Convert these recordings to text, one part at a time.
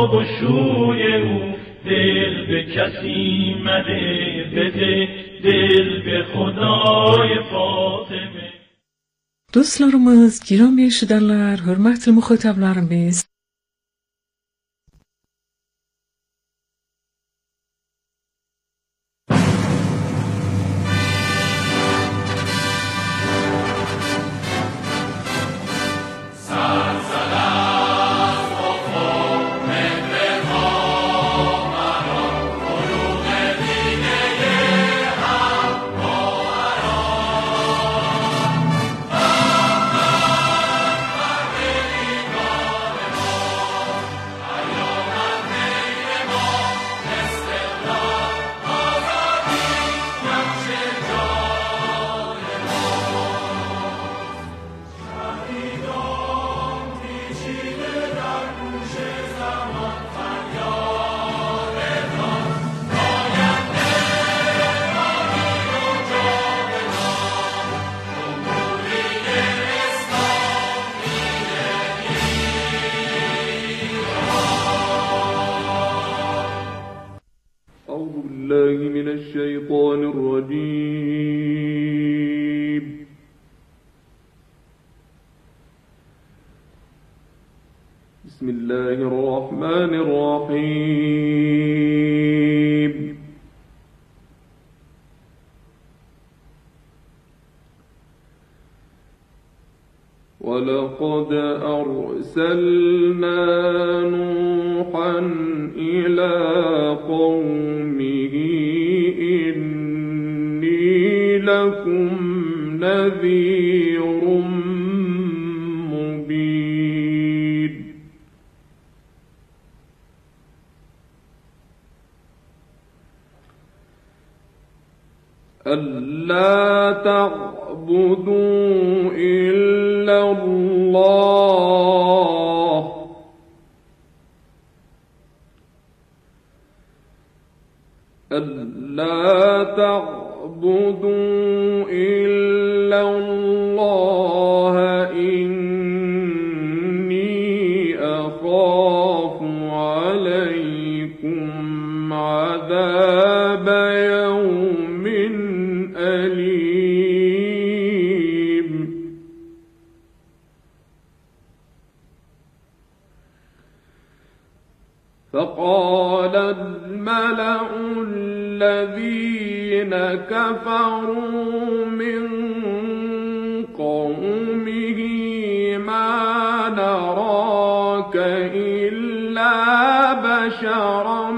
آب و شوی او، دل به کسی مده، بده دل به خدای فاطمه. Dostlarımız, kiram eşidarlar, hürmetli muhataplarımız, من الشيطان الرجيم. بسم الله الرحمن الرحيم. ولقد أرسلنا نوحا إلى قومه إني لكم نذير مبين. ألا تعبدوا إلا الله ألا تعبدوا إلا الله إني أخاف عليكم عذاب يوم أليم. فقال الملأ الذين كفروا من قومه ما نراك إلا بشرا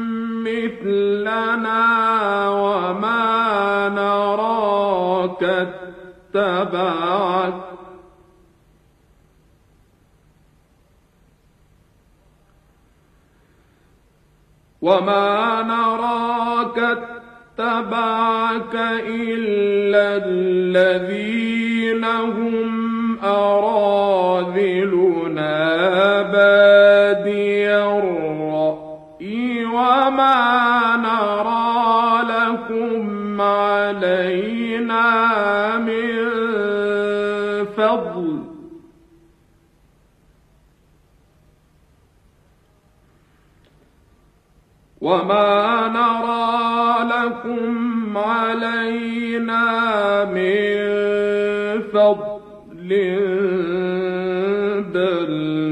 مثلنا وما نراك اتبعك إلا الذين هم أراذلنا بادي الرأي وما نرى لكم علينا من فضل بل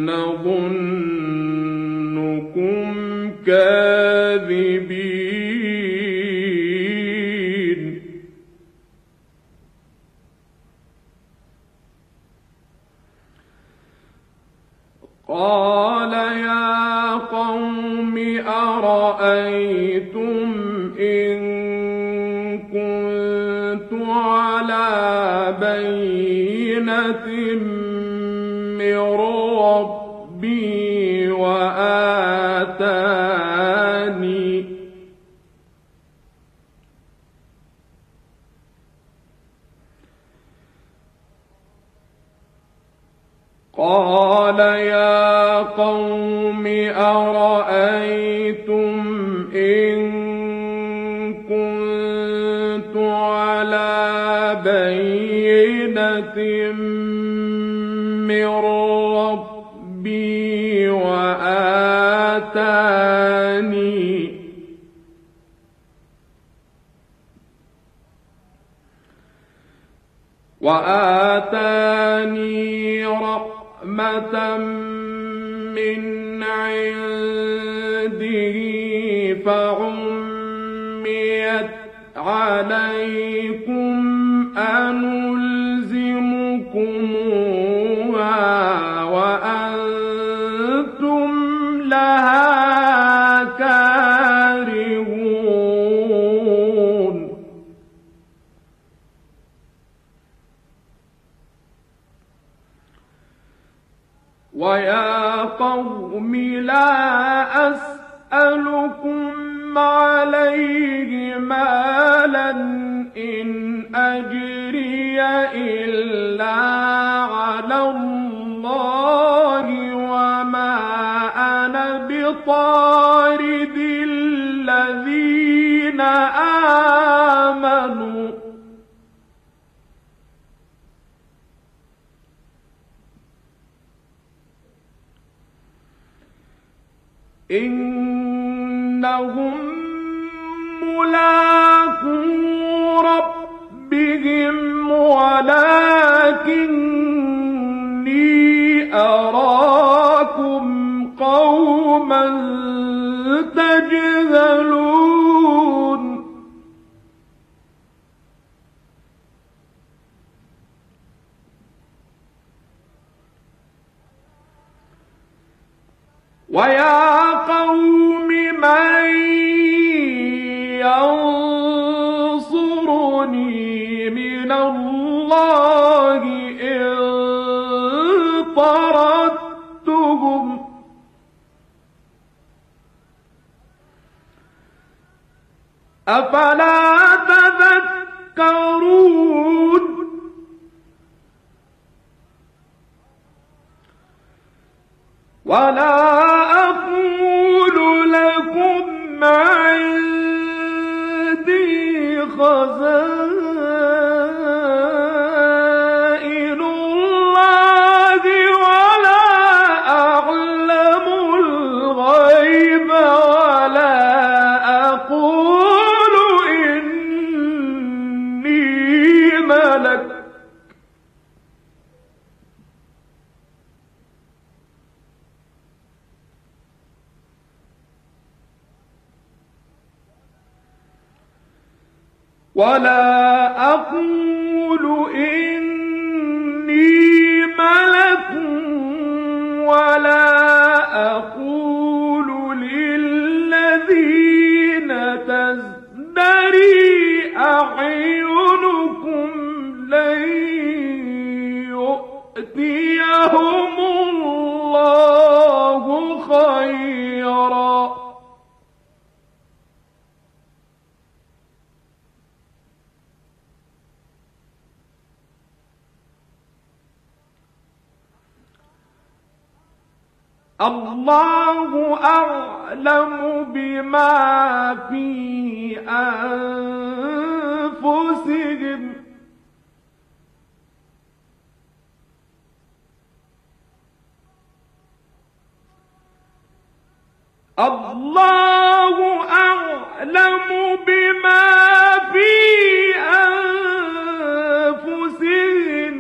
نظنكم كاذبين. قال يا قوم أرأيتم إن كنت على بينة من ربي وآتاني وآتاني رحمة من عنده فعميت عليكم أنلزمكموها وأنتم لها كارهون ويا قوم لا أسألكم عليه مالا إن أجري إلا على الله وما أنا بطارد الذين آمنوا إنهم ملاقو ربهم ولكني أراكم قوما تجهلون ويا قوم من ينصرني من الله إن طردتهم أفلا تذكرون ولا أقول لكم عندي خزائن الله ولا أعلم الغيب ولا أقول إني ملك ولا أقول إني ملك ولا أقول للذين تزدري أعينكم لن يؤتيهم الله خيرا الله أعلم بما في أنفسهم الله أعلم بما في أنفسهم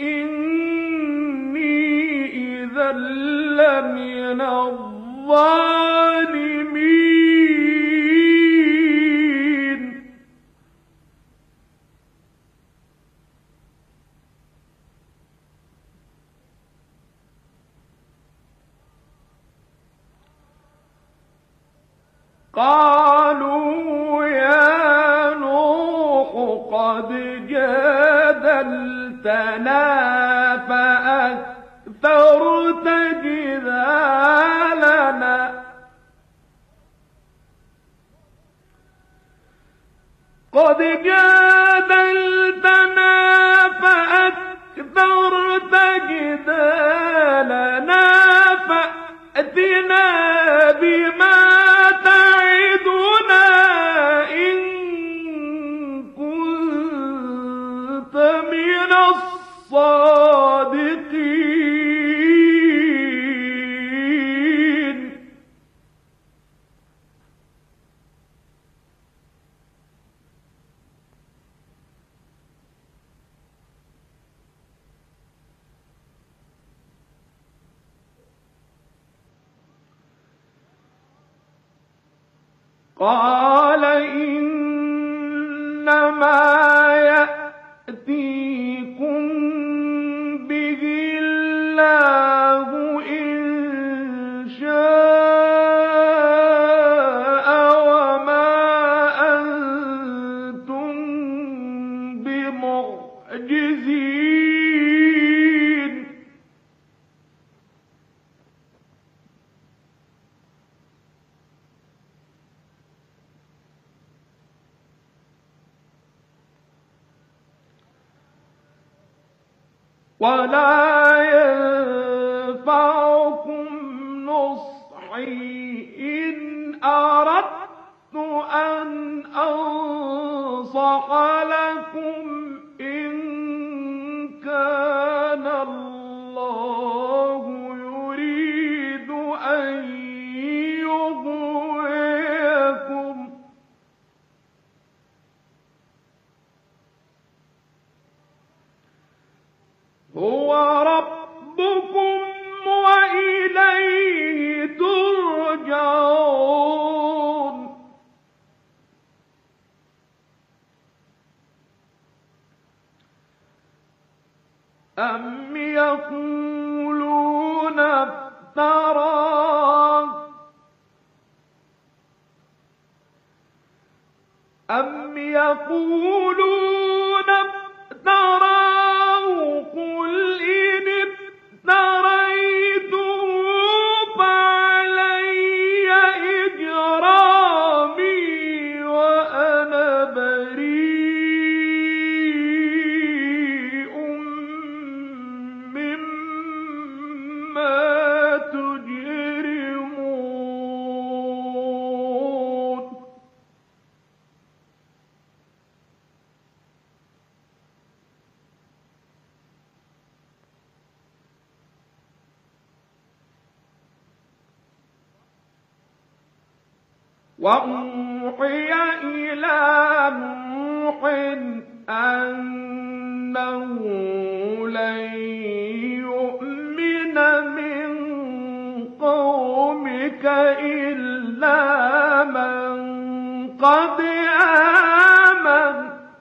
إني إذا لمن الظالمين قالوا يا نوح قد جادلتنا فأكثرت جدالنا قد جادلتنا فأكثرت جدالنا فأتنا بما تعدنا إن كنت من الصادقين قال إنما يأتيكم به الله إن شاء وما أنتم بمعجزين ولا ينفعكم نصحي إن أردت أن أنصح لكم إن كان الله يريد أن يغويكم هو ربكم وإليه ترجعون أم يقولون افتراه قل إن افتريته فعلي إجرامي وأنا بريء مما تجرمون وأوحي إلى نوح أنه لن يؤمن من قومك إلا من قد آمن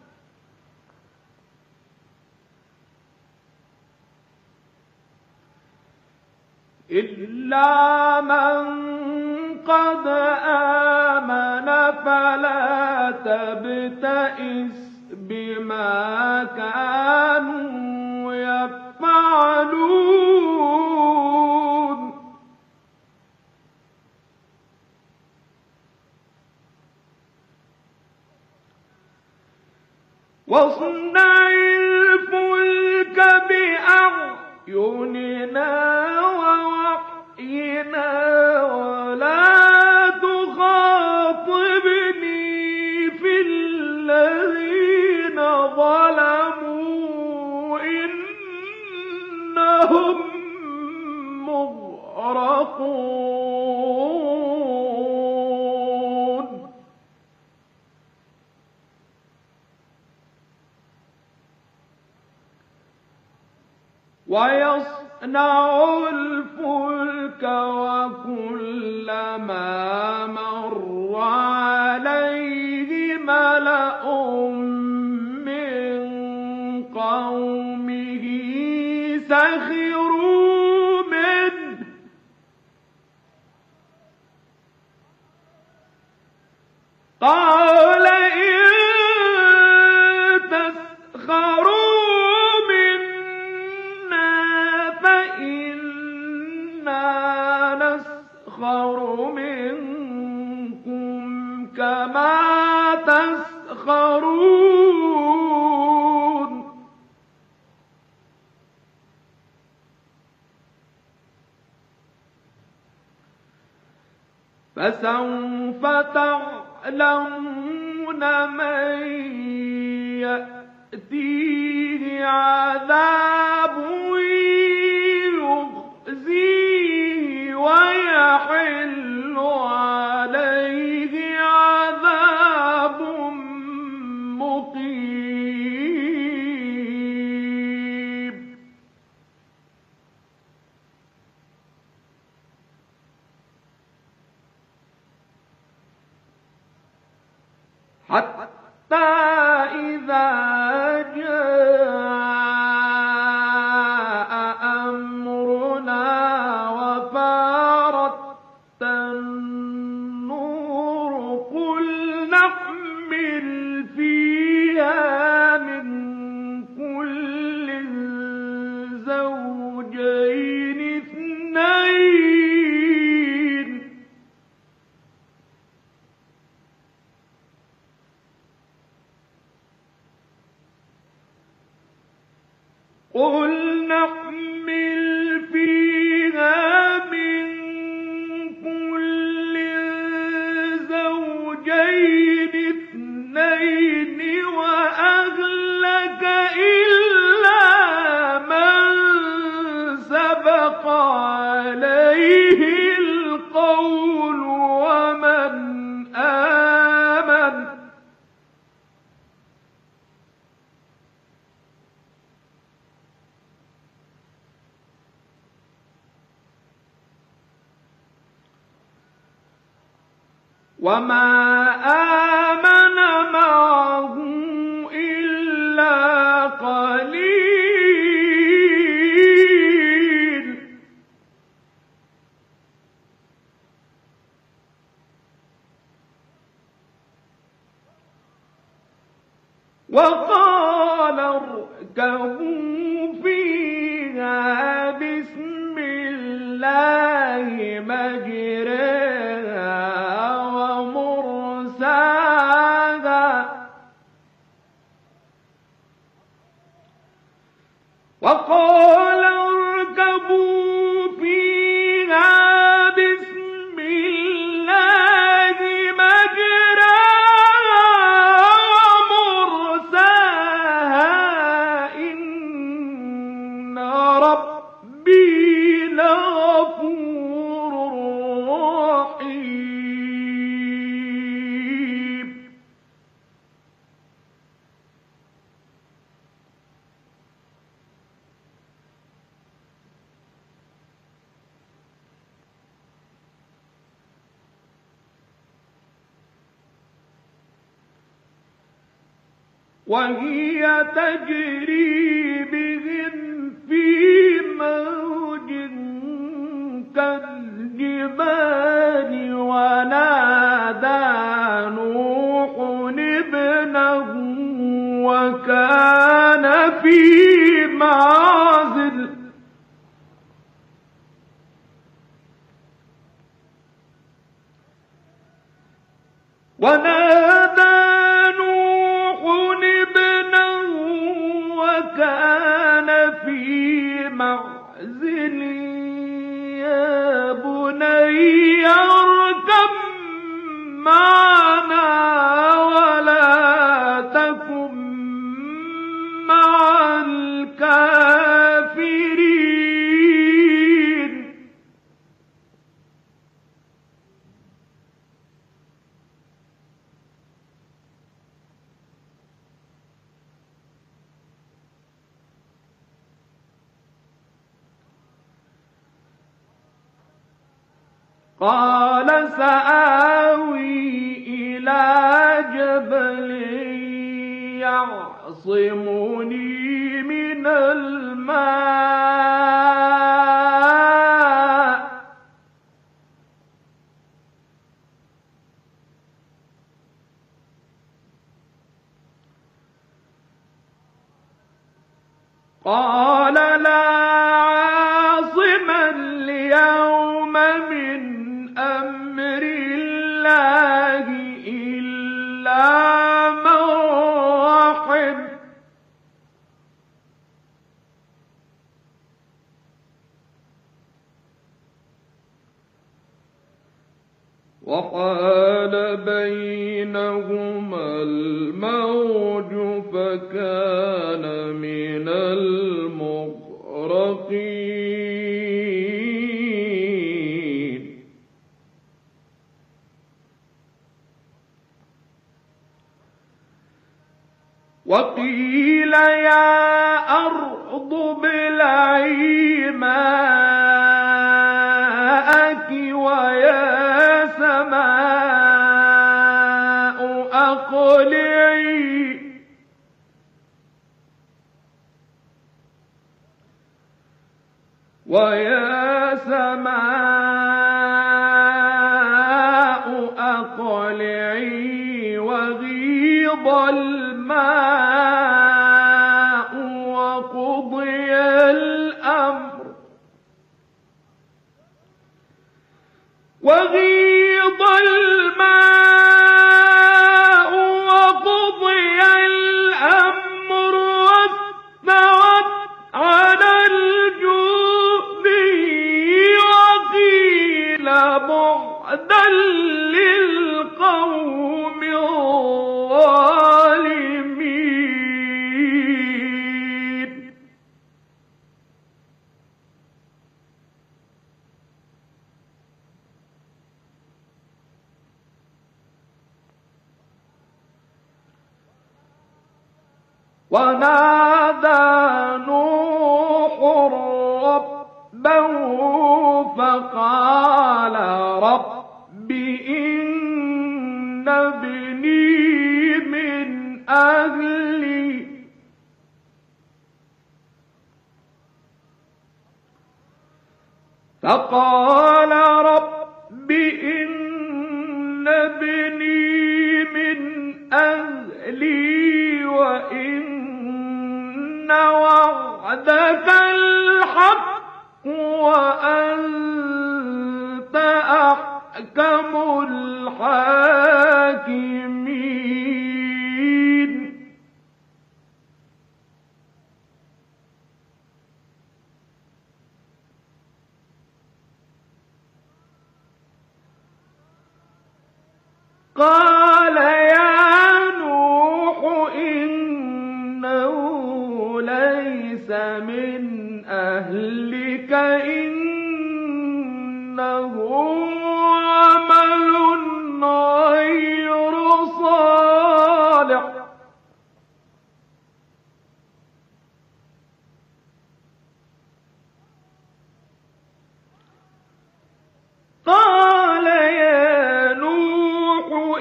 فلا تبتئس بما كانوا يفعلون واصنع الفلك بأعيننا ووحينا ولا تخاطبني في الذين ظلموا إنهم مغرقون ويصنع الفلك وكلما مر عليه ملأ من قومه سخروا منه قال إن تسخروا نسخر منكم كما تسخرون فسوف تعلمون من يأتيه عذاب يخزيه ويحل عليه عذاب مقيم حتى إذا جاء أمرنا وفارت النور قل نحمل فيها من كل زوجين اثنين وأهلك إلا من سبق عليه القول ومن آمن وما آمن معه إلا قليل وقال اركبوا فيها بسم الله مجريها ومرساها وقال اركبوا فيها بسم الله مجريها ومرساها إن ربي لغفور رحيم وهي تجري بهم في موج كالجبال ونادى نوح ابنه وكان في معزل يا بني اركب معنا ولا تكن مع الكافرين قال سآوي إلى جبل يعصمني من الماء قال لا عاصم اليوم من أمر الله إلا من رحم وحال بينهما الموج فكان من المغرقين وقيل يا أرض ابلعي ماءك ويا سماء أقلعي أقلعي ويا سماء أقلعي وغيض الماء وقضي الأمر وغيض الماء وقضي الأمر واستوت على الجود وقيل بعدا للقوم الظالمين. ونادى نوح ربه فقال رب إن ابني من أهلي فقال رب إن ابني من أهلي وإن وعدك الحق وأنت أحكم الحاكمين. قال يا نوح إنه ليس من أهلك إنه عمل غير صالح قال يا نوح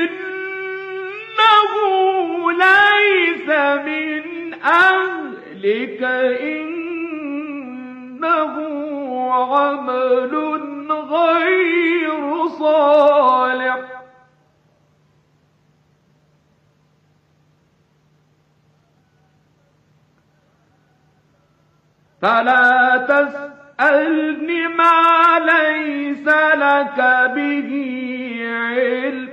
إنه ليس من أهلك إنه عمل غير صالح فلا تسألني ما ليس لك به علم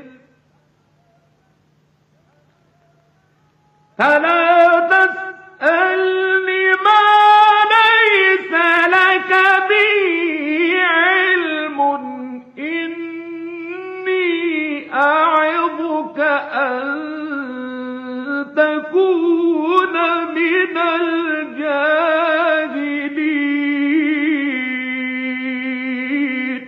فلا تسألني ما ليس لك به علم إني أعظك أن تكون من الجاهلين.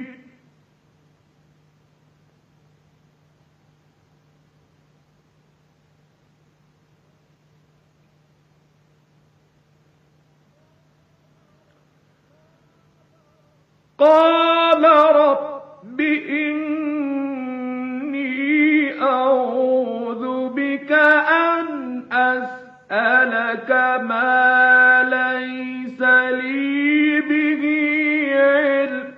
قال رب إني أعوذ بك أن أسألك ما ليس لي به علم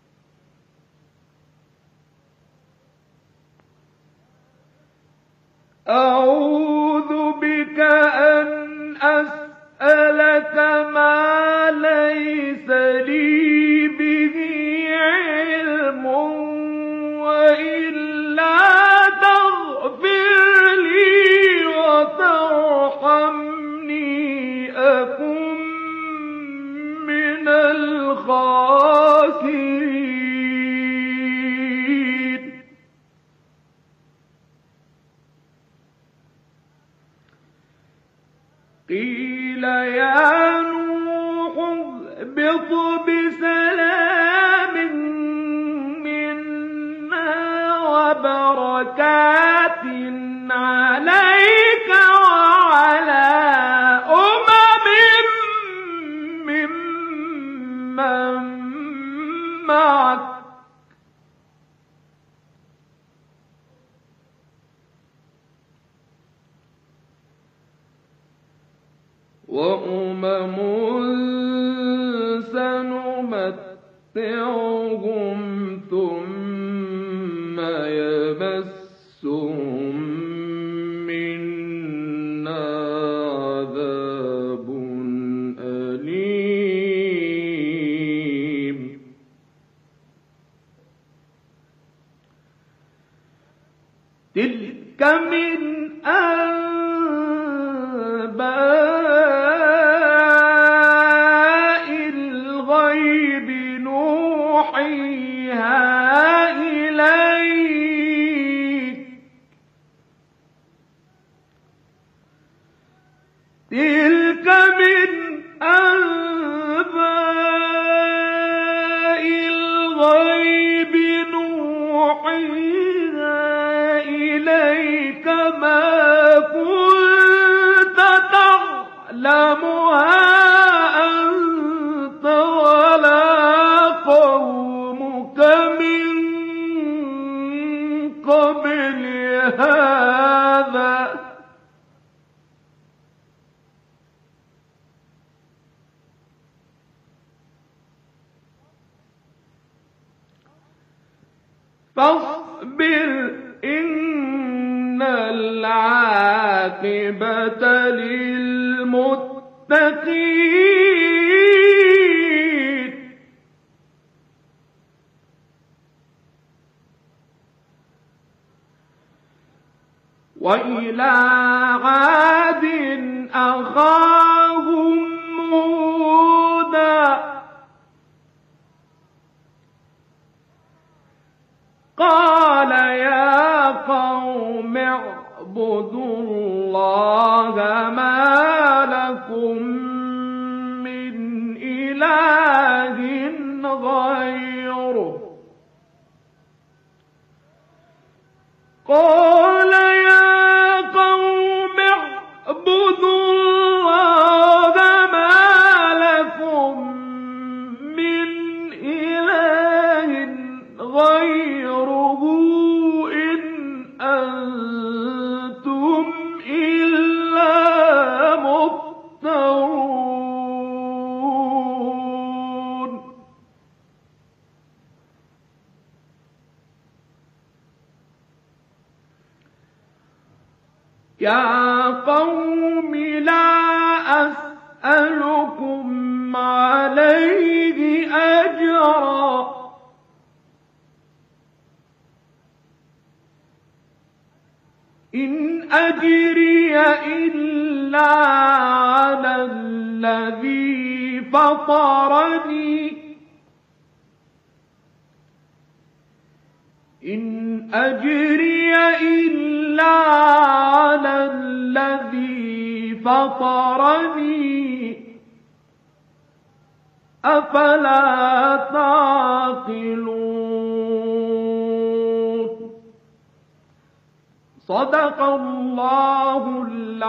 أعوذ بك أن أسألك ما ليس لي به علم وإلا تغفر لي وترحمني أكن من الخاسرين. قيل يا نوح اهبط بسلام منا وبركات عليك وعلى ممن معك وأمم سنمتعهم ثم يمسهم منا عذاب أليم تلك من أنباء الغيب نوحيها إليك تلك من أنباء الغيب نوحيها إليك ما كنت تعلمها أنت ولا قومك من قبل هذا فاصبر إن العاقبة للمتقين وإلى عاد أخاهم هودا قال يا قوم اعبدوا الله ما لكم من إله غيره قال يا قوم اعبدوا الله ما لكم من إله غيره إن أنتم إلا مفترون يا قوم لا أسألكم عليه أجرا إن أجري إلا على الذي فطرني إن أجري إلا على الذي فطرني أفلا تعقلون صدق الله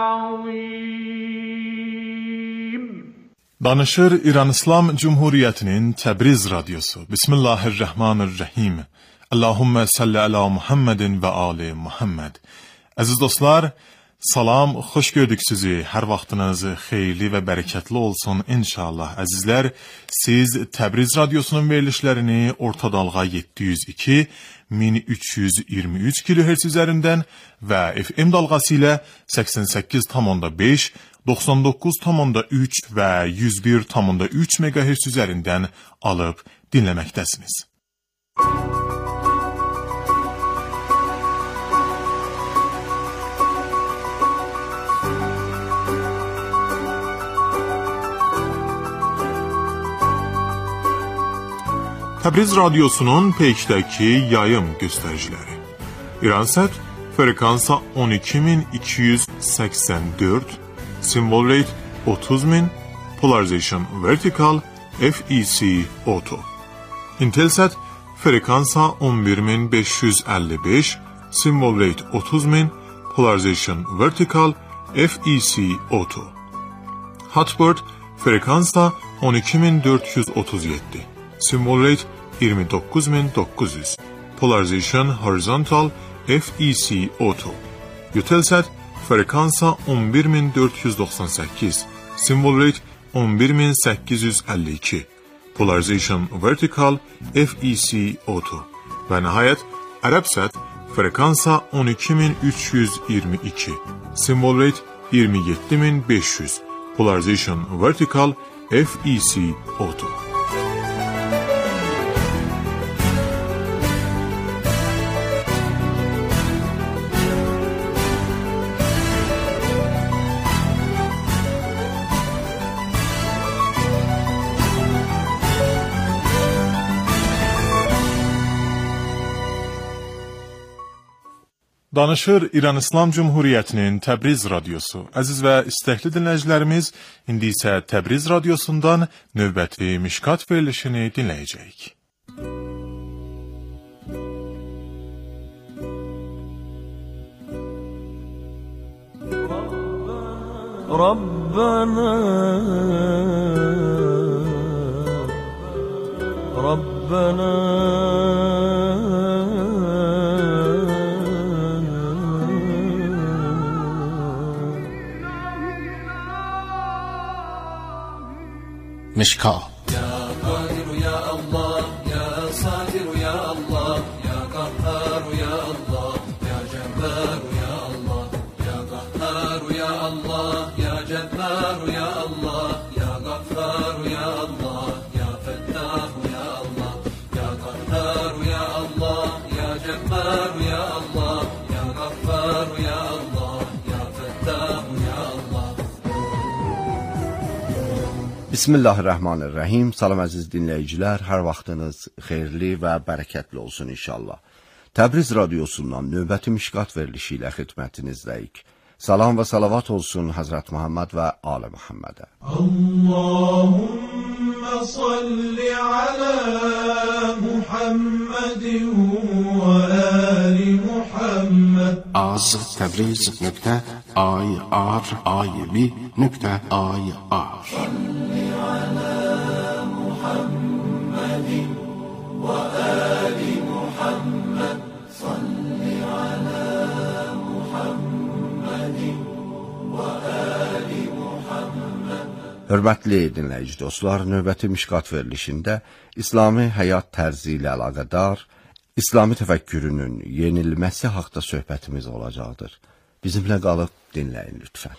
العظيم. Danışır İran İslam Cumhuriyeti'nin Təbriz Radyosu. Bismillahirrahmanirrahim. Allahümme salli ala Muhammedin ve ali Muhammed. Aziz dostlar, salam, xoş gördük sizi. Hər vaxtınız xeyirli və bərəkətli olsun inşallah. Əzizlər, siz Təbriz Radyosunun verilişlərini orta dalğa 702 1323 kHz üzərindən və FM dalğası ilə 88,5, 99,3 və 101,3 MHz üzərindən alıb dinləməkdəsiniz. Təbriz Radyosu'nun peykdəki yayım göstəriciləri. İransat frekansa 12284, symbol rate 30000, polarization vertical, FEC auto. Intelsat frekansa 11555, symbol rate 30000, polarization vertical, FEC auto. Hotbird frekansa 12437. Symbol rate 29900. Polarization horizontal, FEC auto. Eutelsat frekansa 11498. Symbol rate 11852. Polarization vertical FEC O2. Və nəhayət Arabsat frekansa 12322. Symbol rate 27500. Polarization vertical FEC O2. Danışır İran İslam Cumhuriyyətinin Təbriz radiosu. Əziz və istəkli dinləyicilərimiz, indi isə Təbriz radiosundan növbəti Mişkat verilişini dinləyəcəyik. Rabbana مشكاة يا قادر يا الله يا صادر يا الله يا قهار يا الله يا جبار يا الله يا قهار يا الله يا جبار يا الله يا غفار يا الله يا فتاح يا الله يا قهار يا الله يا جبار يا الله يا غفار يا الله يا فتاح يا الله. Bismillahirrahmanirrahim. Salam əziz dinləyicilər, hər vaxtınız xeyirli və bərəkətli olsun inşallah. Təbriz radiosundan növbəti Mişkat verilişi ilə xidmətinizdəyik. Salam və salavat olsun Həzrət Muhammed və Ali Muhammedə. Allahümme salli ala Muhammedin və ali Muhammed. Az Təbriz.ir.ir. Salli ala Muhammedin və ali Muhammed. Salli ala Muhammedin və ali Muhammed. Hörmətli dinləyici dostlar, növbəti Mişkat verilişində İslami həyat tərzi ilə əlaqədar İslami təfəkkürünün yenilməsi haqda söhbətimiz olacaqdır. Bizimlə qalıb dinləyin lütfən.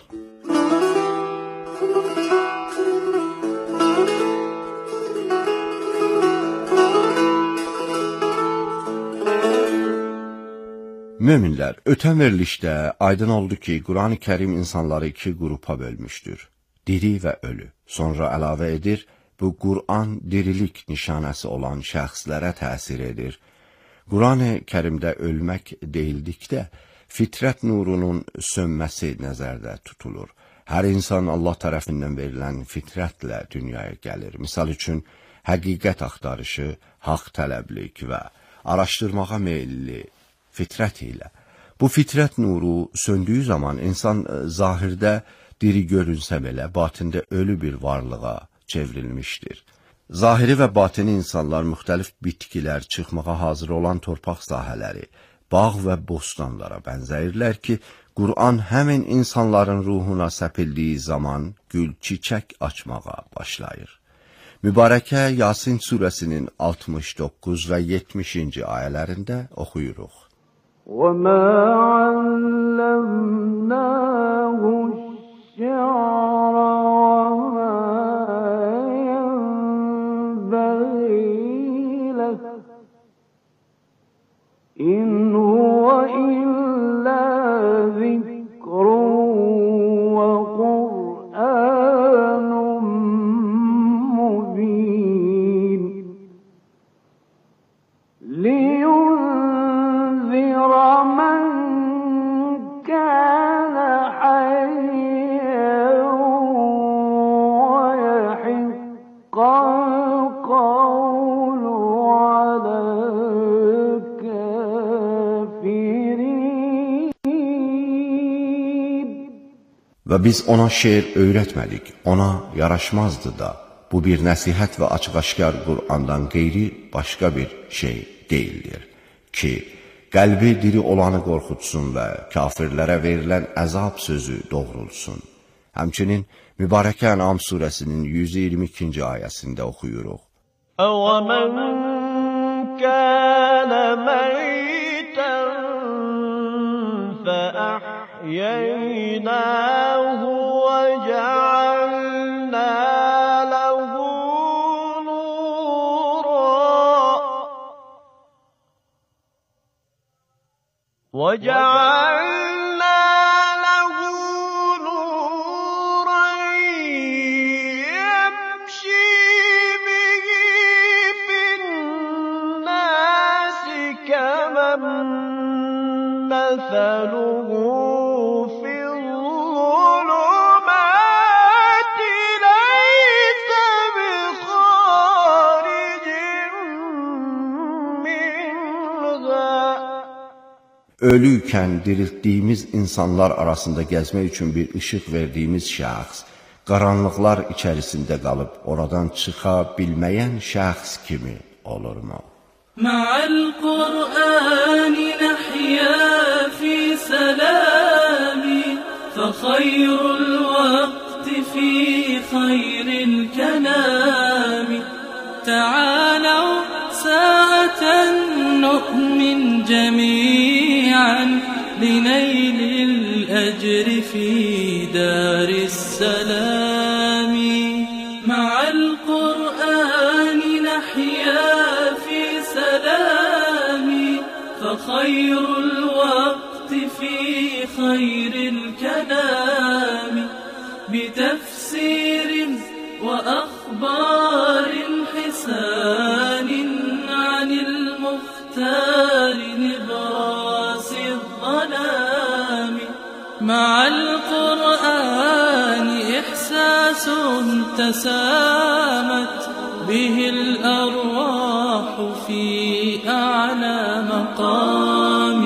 Möminlər, ötən verilişdə aydın oldu ki, Quran-ı Kərim insanları iki qrupa bölmüşdür. Diri və ölü. Sonra əlavə edir, bu Quran dirilik nişanəsi olan şəxslərə təsir edir. Quran-ı Kərimdə ölmək deyildikdə, fitrət nurunun sönməsi nəzərdə tutulur. Hər insan Allah tərəfindən verilən fitrətlə dünyaya gəlir. Misal üçün, həqiqət axtarışı, haqq tələblik və araşdırmağa meyilli fitrət ilə. Bu fitrət nuru söndüyü zaman insan zahirdə diri görünsə belə, batində ölü bir varlığa çevrilmişdir. Zahiri və batini insanlar müxtəlif bitkilər, çıxmağa hazır olan torpaq sahələri, bağ və bostanlara bənzəyirlər ki, Quran həmin insanların ruhuna səpildiyi zaman gül çiçək açmağa başlayır. Mübarəkə Yasin surəsinin 69 və 70-ci ayələrində oxuyuruq. وَمَا عَلَّمْنَاهُ الشِّعْرَ وَمَا يَنبَغِي لَهُ إِنْ هُوَ إِلَّا ذِكْرٌ وَقُرْآنٌ مُبِينٌ لِيُنذِرَ مَنْ كَانَ حَيًّا وَيَحِقَّ الْقَوْلُ عَلَى الْكَافِرِينَ. Və biz ona şeir öyrətmədik, ona yaraşmazdı da. Bu bir nəsihət və açıq-aşkar Qur'andan qeyri başqa bir şey deyildir ki, qəlbi diri olanı qorxutsun və kafirlərə verilən əzab sözü doğrulsun. Həmçinin Mübarək Ən'am surəsinin 122-ci ayəsində oxuyuruq. أَوَمَنْ كَانَ مَيْتًا فَأَحْيَيْنَاهُ وَجَعَلْنَا لَهُ نورا يمشي به في الناس كمن مثله في الظلمات ليس بخارج منها. Ölüykən diriltdiyimiz insanlar arasında gəzmək üçün bir işıq verdiyimiz şəxs, qaranlıqlar içərisində qalıb oradan çıxa bilməyən şəxs kimi olurmu? Ma'al Qur'an nahya fi salami fa khayrul waqti fi khayril kalami ta'alaw sa'atan nu'min jami'an لنيل الأجر في دار السلام مع القرآن نحيا في سلام فخير الوقت في خير الكلام بتفسير وأخبار حسان عن المختار نبراس الظلام مع القرآن إحساس تسامت به الأرواح في أعلى مقام.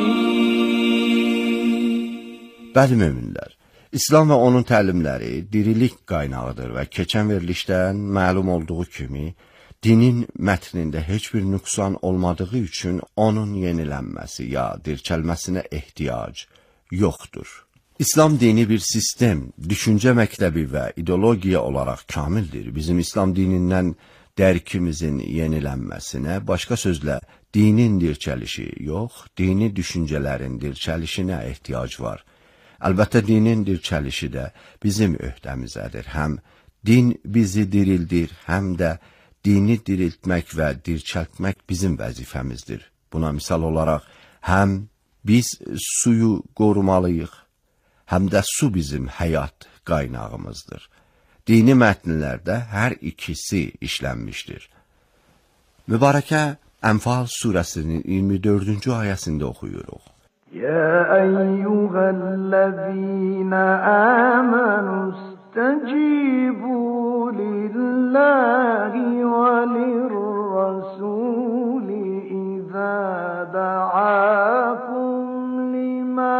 Bəli möminlər, İslam və onun təlimləri dirilik qaynağıdır və keçən verilişdən məlum olduğu kimi, dinin mətnində heç bir nüqsan olmadığı üçün onun yenilənməsi ya dirçəlməsinə ehtiyac yoxdur. İslam dini bir sistem, düşüncə məktəbi və ideologiya olaraq kamildir. Bizim İslam dinindən dərkimizin yenilənməsinə, başqa sözlə, dinin dirçəlişi yox, dini düşüncələrin dirçəlişinə ehtiyac var. Əlbəttə, dinin dirçəlişi də bizim öhdəmizədir. Həm din bizi dirildir, həm də dini diriltmək və dirçəltmək bizim vəzifəmizdir. Buna misal olaraq, həm biz suyu qorumalıyıq, həm də su bizim həyat qaynağımızdır. Dini mətnlərdə hər ikisi işlənmişdir. Mübarəkə Ənfal surəsinin 24-cü ayəsində oxuyuruq. Ya eyyuhellezine amenu istecibu lillahi ve lirrasuli izâ da'akum lima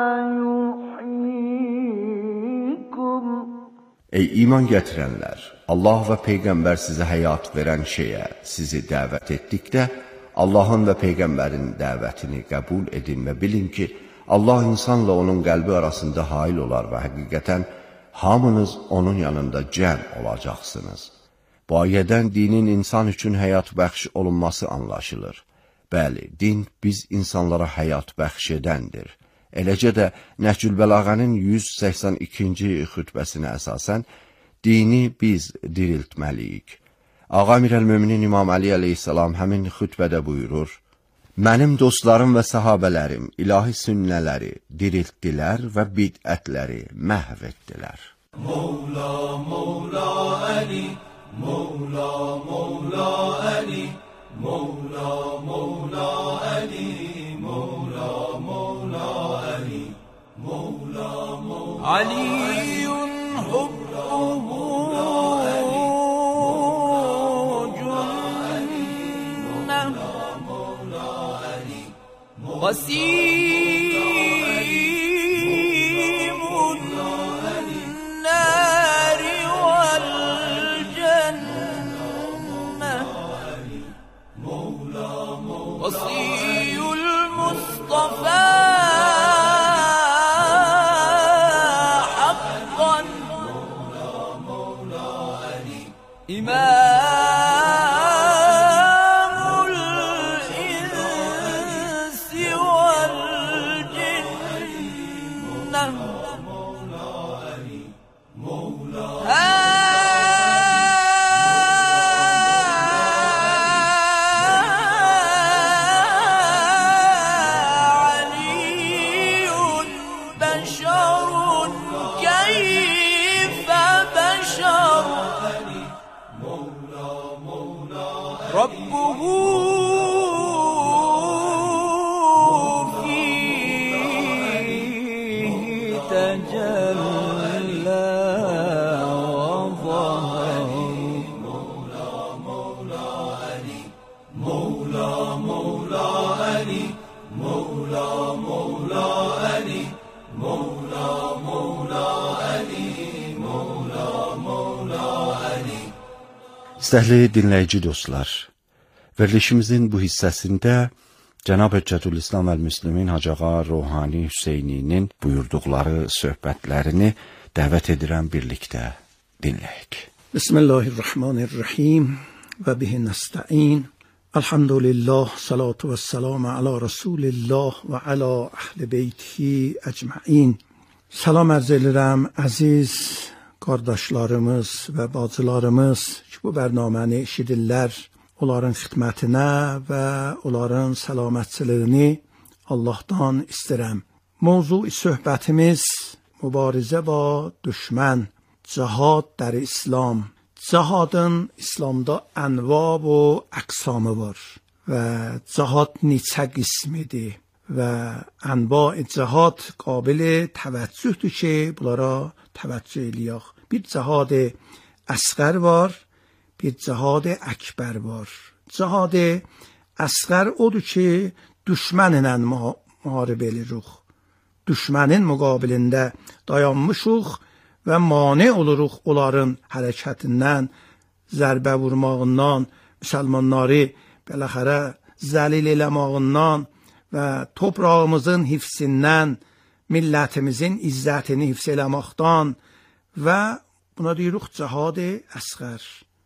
yuhyikum. Ey iman gətirənlər, Allah və Peyğəmbər sizə həyat verən şeyə sizi dəvət etdikdə, Allahın və Peyğəmbərin dəvətini qəbul edin və bilin ki, Allah insanla onun qəlbi arasında hail olar və həqiqətən hamınız onun yanında cəm olacaqsınız. Bu ayədən dinin insan üçün həyat bəxş olunması anlaşılır. Bəli, din biz insanlara həyat bəxş edəndir. Eləcə də Nəhcül Bəlağənin 182-ci xütbəsinə əsasən, dini biz diriltməliyik. Ağa Əmirəl-Möminin İmam Əli əleyhissalam həmin xütbədə buyurur, mənim dostlarım və sahabələrim ilahi sünnələri diriltdilər və bidətləri məhv etdilər. Mevla, Mevla Ali, Mevla, Mevla Ali, Mevla, Mevla Ali, Mevla, Mevla Ali, Mevla, Mevla Aliyun hubbuhu قسيم النار والجنة وصي المصطفى حقا إمام الإنس والجنة علي بشر كيف بشر ربه فيه تجلى وظهر İstəhli dinləyici dostlar, verilişimizin bu hissəsində Cənab Hüccətülislam əl-Müslimin Hacı Ağa Ruhani Hüseyninin buyurduqları söhbətlərini dəvət edirəm birlikdə dinləyək. Bismillahirrahmanirrahim və bihi nəstəin. Elhamdülillah, salatu və salamu ala Rasulillah və ala əhl-i beytihi əcməin. Salam ərz edirəm əziz qardaşlarımız və bacılarımız ki, bu bərnaməni eşidirlər. Onların xidmətinə və onların səlamətçiliyini Allahdan istəyirəm. Mövzu-i söhbətimiz mübarizə və düşmən, cihad در İslam. Cihadın İslamda ənva və əqsamı var və cihad neçə qismidir və ənva-i cihad qabil təvəccühdür ki, bunlara təvəccüh eləyək. Bir cihad əsğər var, bir cihad əkbər var. Cihad əsğər odur ki, düşmənlə müharibə edirik. Düşmənin müqabilində dayanmışıq və mane oluruq onların hərəkətindən, zərbə vurmağından, müsəlmanları beləxərə zəlil eləmağından və toprağımızın hifzindən, millətimizin izzətini hifz eləməkdən və buna deyirik cihad əsğər.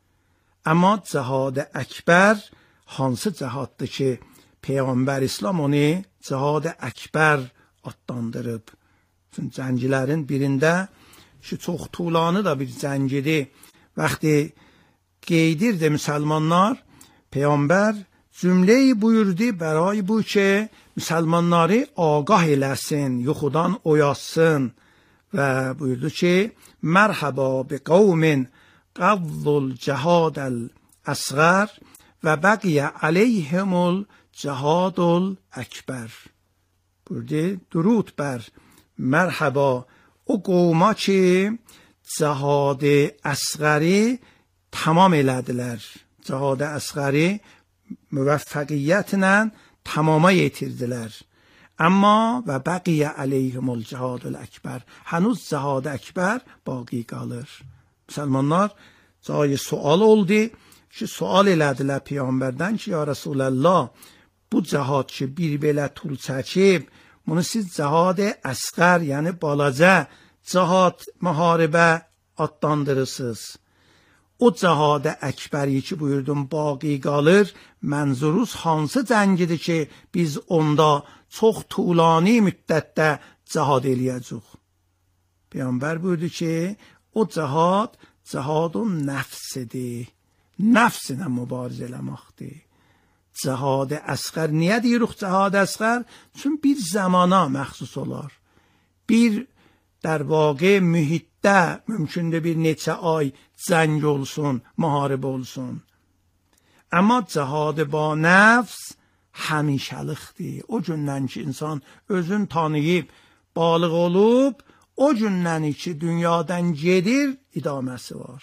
Amma cihad əkbər hansı cihaddır ki, Peyğəmbər İslam onu cihad əkbər adlandırıb. Çünki cəngilərin birində şu çox tuğlanı da bir cəngidir. Vaxtı qeydirdi müsəlmanlar, Peyğəmbər cümleyi buyurdu bəray bu ki, müsəlmanları ağah eləsin, yuxudan oyatsın və buyurdu ki, mərhaba bi qavmin qavvul cihadəl əsğər və bəqiyə aleyhimul cihadul əkbər. Buyurdu, durud bər mərhaba o qovma ki, cihad əsğəri tamam elədilər. Cihad əsğəri müvəffəqiyyətlə tamama yetirdilər. Amma və bəqiyə aleyhimul cihadul əkbər. Hənuz cihad əkbər baqi qalır. Müsəlmanlar cayı sual oldu ki, sual elədilər Peyğəmbərdən ki, ya Rasulallah, bu cihad ki, bir belə tul çəkib, bunu siz cihad əsğər, yəni balaca cihad müharibə adlandırırsınız. O cihad əkbəri ki, buyurdum, baqi qalır, mənzuruz hansı cəngidir ki, biz onda çox tulani müddətdə cihad eləyəcək. Peyğəmbər buyurdu ki, o cihad, cihadun nəfsidir. Nəfsinə mübarizə eləməkdir. Cihad əsğər, niyə deyirik cihad əsğər? Çünki bir zamana məxsus olar. Bir در واقع mühitdə mümkündür bir neçə ay cəng olsun, müharibə olsun. Amma cihad ba nəfs həmişəlikdir. O gündən ki, insan özün tanıyıb, balıq olub, o gündən ki, dünyadan gedir, idaməsi var.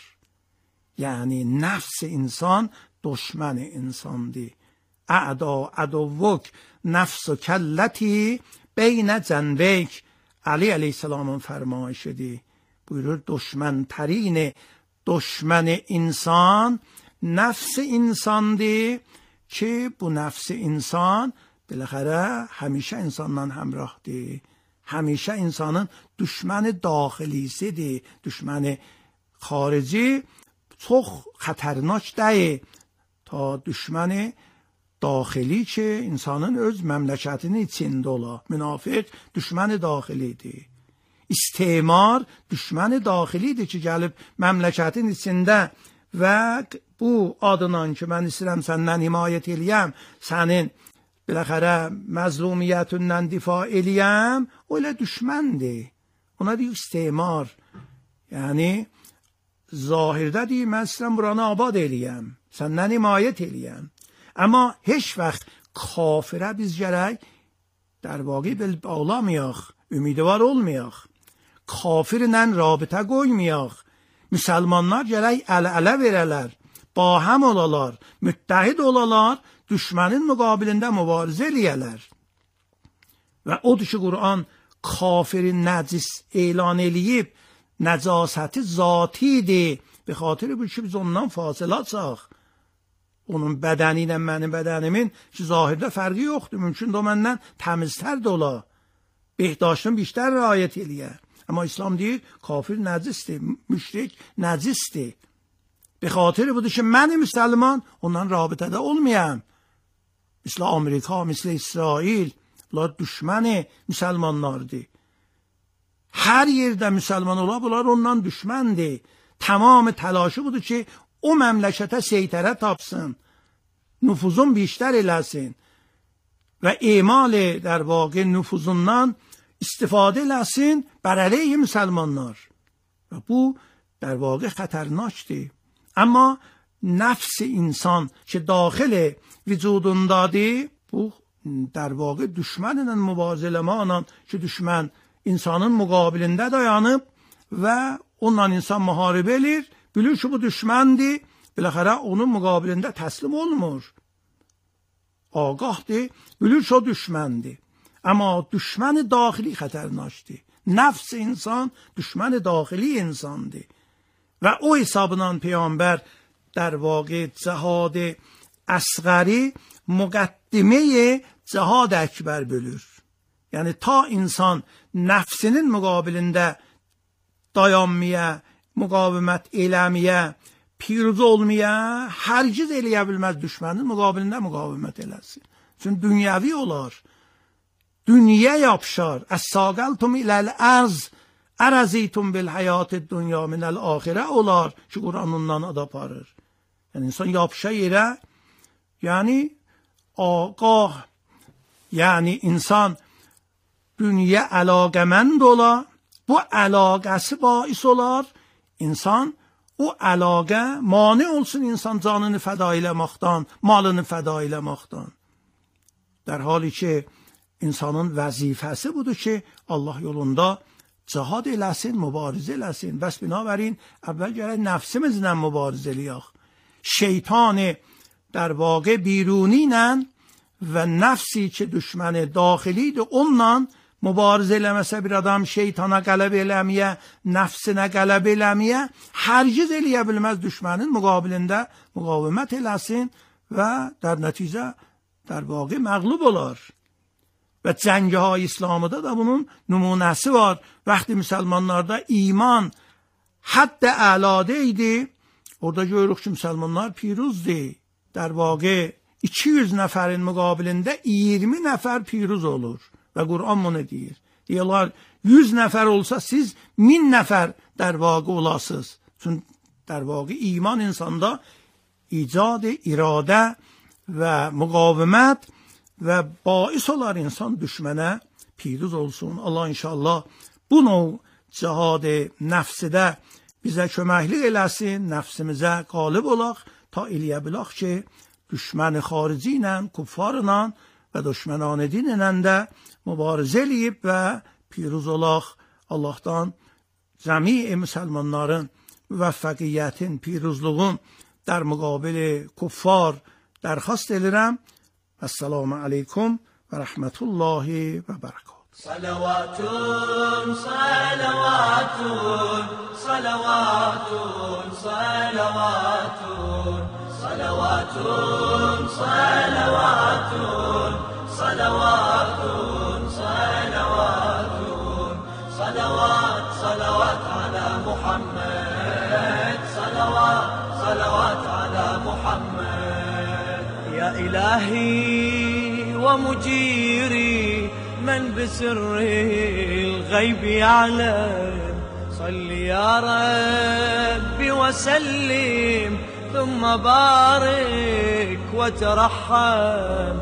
Yəni, nəfs insan düşmən insandır. Əda əduvvuk nəfs kəlləti beynə cənveyk. Ali aleyhisselamın فرمایشی buyurur, düşmənترین düşmən insan nefs insandır ki, bu nefs insan بالاخره همیشه insandan həmrahdır. Həmişə insanın düşməni daxilisidir, düşməni xarici. çox xətərnaşdır ta düşmən daxili ki, insanın öz məmləkətinin içində ola. Münafiq düşmən daxilidir. İstimar düşmən daxilidir ki, gəlib məmləkətin içində və bu adından ki, mən istəyirəm səndən himayət eləyəm, sənin biləxərə məzlumiyyətindən difa eləyəm, o elə düşməndir. Ona deyir istimar. Yəni, zahirdə deyir, mən istəyirəm buranı abad eləyəm, səndən himayət eləyəm. Amma heç vaxt kafirə biz gərək در واقع bağlamayaq, ümidvar olmayaq. Kafirlə rabitə qoymayaq. Müsəlmanlar gərək əl-ələ verələr, bahəm olalar, müttəhid olalar, düşmənin müqabilində mübarizə eləyələr. Və odur ki, Quran kafirin nəcis elan eləyib, nəcasəti zatidir. Be xatir bu ki, biz ondan fasilə açaq. Onun bədəni ilə mənim bədənimin ki, zahirdə fərqi yoxdur. Mümkün də məndən təmiztər də ola. Behdaşın بیشتر riayət eləyə. Amma İslam deyir, kafir nəcisdir, müşrik nəcisdir. Be xatir budur ki, mən müsəlman ondan rabitədə olmayam. Misal Amerika, misal İsrail, bunlar düşməni müsəlmanlardır. Hər yerdə müsəlman ola, bunlar ondan düşməndir. Tamam təlaşı budur ki, o məmləkətə seytərə tapsın, nüfuzun بیشتر eləsin və emal در واقع nüfuzundan istifadə eləsin bər əleyhi müsəlmanlar. Və bu در واقع xətərnaşdır. Amma nəfs insan ki, daxil vücudundadır, bu در واقع düşmənlə mübarizə eləməklə ki, düşmən insanın müqabilində dayanıb və onunla insan müharibə edir, bilir ki, bu düşməndir, biləxərə onun müqabilində təslim olmur. Ağahdır, bilir ki, o düşməndir. Amma düşməni daxili xətərnaşdır. Nəfs insan düşməni daxili insandır. Və o hesabından Peyğəmbər در واقع cihad əsğəri müqəddimə cihad əkbər bölür. Yəni ta insan nəfsinin müqabilində dayanmaya, müqavimət eləməyə, piruz olmaya, hərgiz eləyə bilməz düşmənin müqabilində müqavimət eləsin. Çünki dünyəvi olar. Dünya yapışar. Əs-saqaltum iləl-ərz ərəzitum bil-həyat-ı dünya minəl-axirə olar ki, Quran ondan ad aparır. Yəni insan yapışa yerə, yəni ağah, yəni insan dünya əlaqəmənd ola, bu əlaqəsi bais olar, insan o əlaqə mane olsun insan canını fəda eləməkdən, malını fəda eləməkdən. در حالی ki, insanın vəzifəsi budur ki, Allah yolunda cihad eləsin, mübarizə eləsin. Bəs binabərin, əvvəl gərək nəfsimizlə mübarizə eləyək. Şeytanı در واقع بیرونی ilə və nəfsi ki, düşməni daxilidir, onunla mübarizə eləməsə bir adam şeytana qələb eləməyə, nəfsinə qələb eləməyə, hərgiz eləyə bilməz düşmənin müqabilində müqavimət eləsin və در nəticə در واقع məğlub olar. Və cəngə-های İslamda da bunun nümunəsi var. Vəqti müsəlmanlarda iman hədd əladə idi, orada görürük ki, müsəlmanlar piruzdur. در واقع 200 nəfərin müqabilində 20 nəfər piruz olur. Və Quran bunu deyir. Deyirlər, 100 nəfər olsa siz 1000 nəfər در واقع olasınız. Çünki در واقع iman insanda icad, iradə və müqavimət və bais olar insan düşmənə piruz olsun. Allah inşallah bu növ cihad nəfsidə bizə köməklik eləsin, nəfsimizə qalib olaq, ta eləyə bilək ki, düşməni xarici ilə, kuffarla və düşmənanə din ilə də mübarizə eləyib və piruz olaq. Allahdan cəmi müsəlmanların müvəffəqiyyətin, piruzluğun در مقابل کفار درخواست edirəm. Esselamu aleykum və rəhmətullahi və bərəkatuhu. Salavatun, salavatun, salavatun, salavatun, salavatun, salavatun, salavatun, salavatun, salavat, salavat ala Muhammed, salavat. مجيري من بسر الغيب يعلم صل يا ربي وسلم ثم بارك وترحم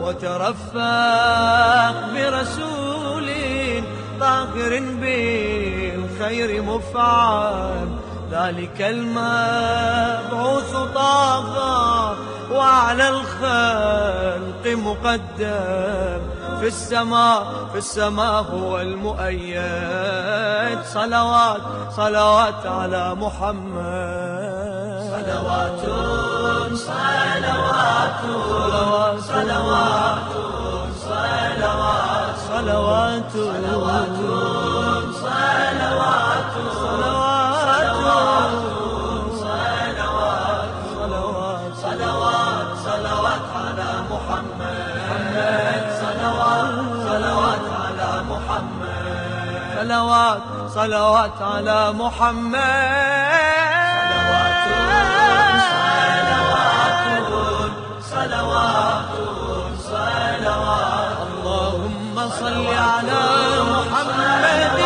وترفق برسول طاهر بالخير مفعم ذلك المبعوث طاغى وعلى الخلق مقدم في السماء هو المؤيد صلوات على محمد صلوات صلوات صلوات صلوات صلوات صلوات صلوات صلوات على محمد صلوات على محمد صلوات على محمد صلوات اللهم صل على محمد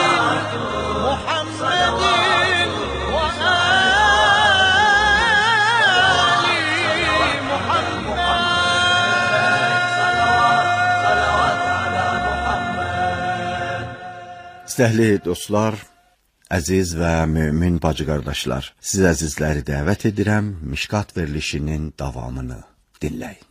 İstəhli dostlar, əziz və mömin bacı qardaşlar, siz əzizləri dəvət edirəm, Mişkat verilişinin davamını dinləyin.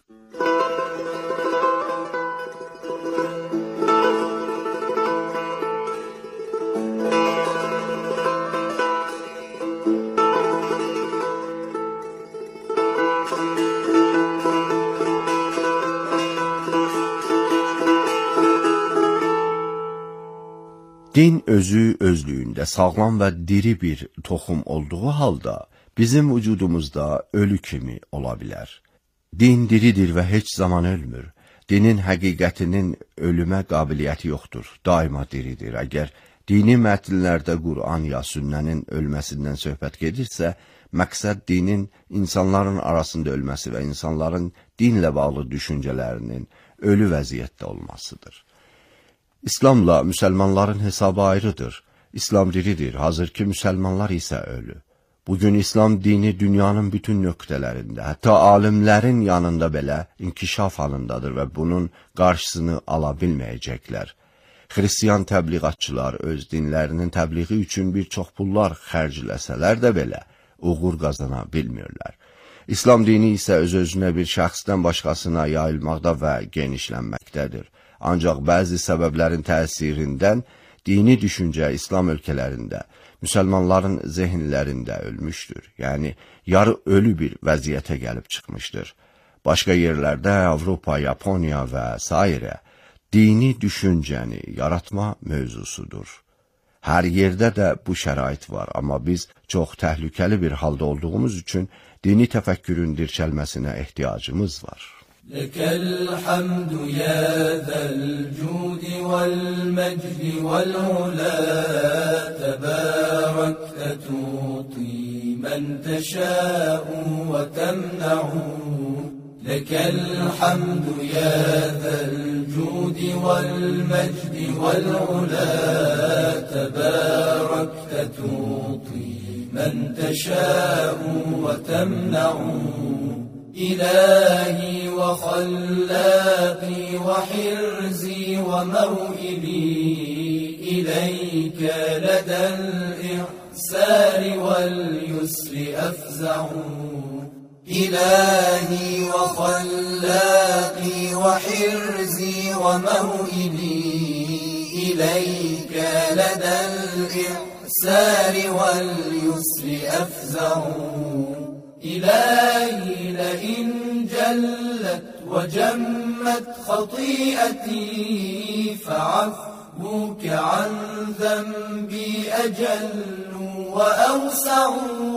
Din özü özlüyündə sağlam və diri bir toxum olduğu halda bizim vücudumuzda ölü kimi ola bilər. Din diridir və heç zaman ölmür. Dinin həqiqətinin ölümə qabiliyyəti yoxdur, daima diridir. Əgər dini mətnlərdə Qur'an ya sünnənin ölməsindən söhbət gedirsə, məqsəd dinin insanların arasında ölməsi və insanların dinlə bağlı düşüncələrinin ölü vəziyyətdə olmasıdır. İslamla müsəlmanların hesabı ayrıdır. İslam diridir, hazırki müsəlmanlar isə ölü. Bugün İslam dini dünyanın bütün nöqtələrində, hətta alimlərin yanında belə inkişaf halındadır və bunun qarşısını ala bilməyəcəklər. Xristiyan təbliğatçılar öz dinlərinin təbliği üçün bir çox pullar xərcləsələr də belə uğur qazana bilmirlər. İslam dini isə öz-özünə bir şəxsdən başqasına yayılmaqda və genişlənməkdədir. Ancaq bəzi səbəblərin təsirindən dini düşüncə İslam ölkələrində, müsəlmanların zehinlərində ölmüşdür. Yəni, yarı ölü bir vəziyyətə gəlib çıxmışdır. Başqa yerlərdə, Avropa, Yaponiya və s. dini düşüncəni yaratma mövzusudur. Hər yerdə də bu şərait var, amma biz çox təhlükəli bir halda olduğumuz üçün dini təfəkkürün dirçəlməsinə ehtiyacımız var. لك الحمد يا ذا الجود والمجد والعلا تباركت تعطي من تشاء وتمنع لك الحمد يا ذا الجود والمجد والعلا تباركت تعطي من تشاء وتمنع إلهي وخلاقي وحرزي وموئلي إليك لدى الإحسان واليسر أفزع إلهي وخلاقي وحرزي وموئلي إليك لدى الإحسان واليسر أفزع إلهي لئن جلت وجمت خطيئتي فعفوك عن ذنبي أجل وأوسع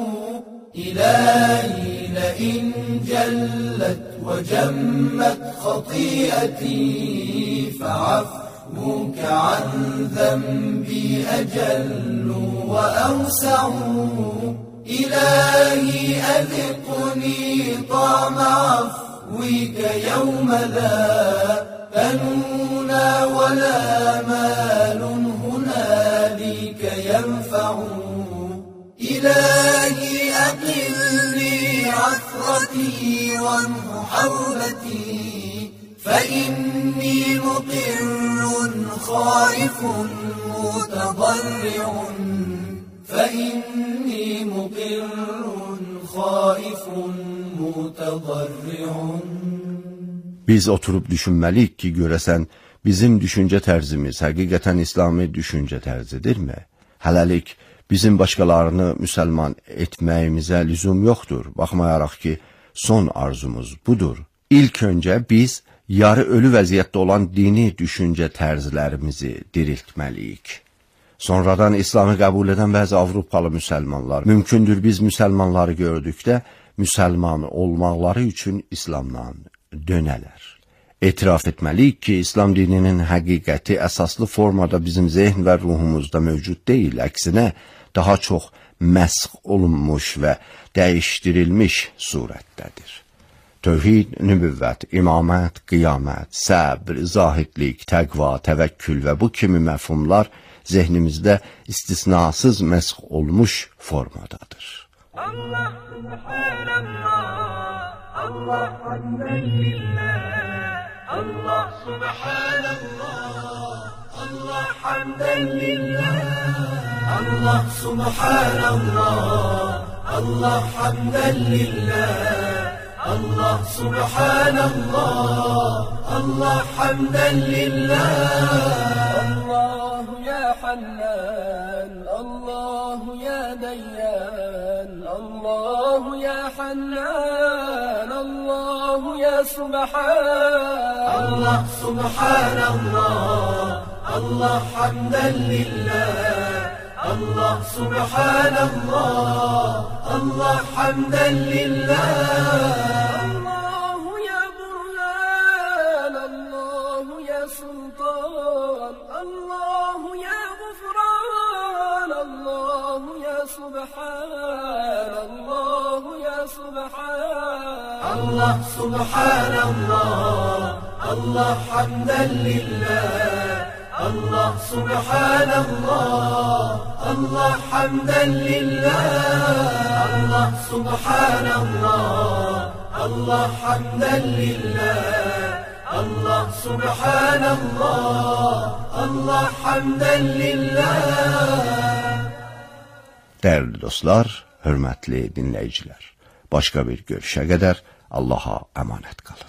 إلهي لئن جلت وجمت خطيئتي فعفوك عن ذنبي أجل وأوسع إلهي أذقني طعم عفوك يوم لا بنونا ولا مال هنالك ينفع إلهي أقلني عثرتي وامح حولتي فإني مقر خائف متضرع فإني مقر خائف متضرع. Biz oturub düşünməliyik ki, görəsən bizim düşüncə tərzimiz həqiqətən İslami düşüncə tərzidirmi? Hələlik bizim başqalarını müsəlman etməyimizə lüzum yoxdur, baxmayaraq ki, son arzumuz budur. İlk öncə biz yarı ölü vəziyyətdə olan dini düşüncə tərzlərimizi diriltməliyik. Sonradan İslamı qəbul edən bəzi Avropalı müsəlmanlar, mümkündür biz müsəlmanları gördükdə müsəlman olmaqları üçün İslamdan dönələr. Etiraf etməliyik ki, İslam dininin həqiqəti əsaslı formada bizim zehn və ruhumuzda mövcud deyil, əksinə daha çox məsx olunmuş və dəyişdirilmiş surətdədir. Tövhid, nübüvvət, imamət, qiyamət, səbr, zahidlik, təqva, təvəkkül və bu kimi məfhumlar zehnimizdə istisnasız məsx olmuş formadadır. Allah subhanallah, Allah hamden lillah, Allah subhanallah, Allah hamden lillah, Allah subhanallah, Allah hamden lillah, Allah subhanallah, Allah hamden lillah. Allahu ya Hannan, Allahu ya Dayyan, Allahu ya Hannan, Allahu ya Subhan. Allah subhanallah, Allah hamden lillah, Allah subhanallah, Allah hamden lillah. Allahu ya Burhan, Allahu ya Sultan, Allahu ya Gufran, Allahu ya Subhan, Allahu ya Subhan. Allah subhanallah, Allah hamden lillah, Allah subhanallah, Allah hamden lillah. Allah subhanallah, Allah hamden lillah, Allah subhanallah, Allah hamden lillah. Dəyərli dostlar, hörmətli dinləyicilər, başqa bir görüşə qədər Allaha əmanət qalın.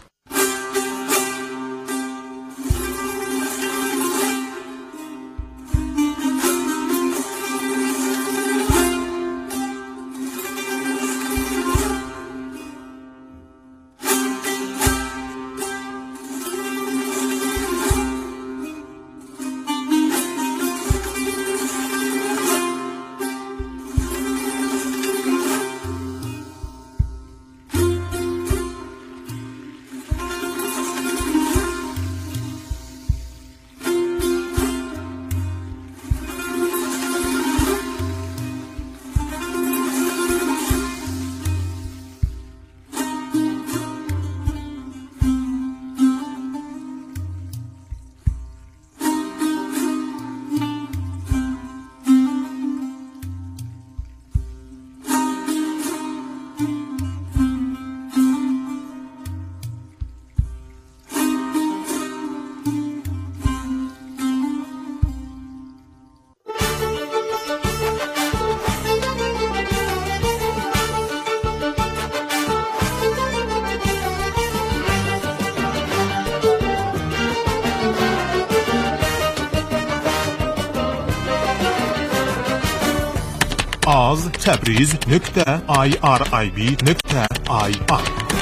az.tabriz.irib.ir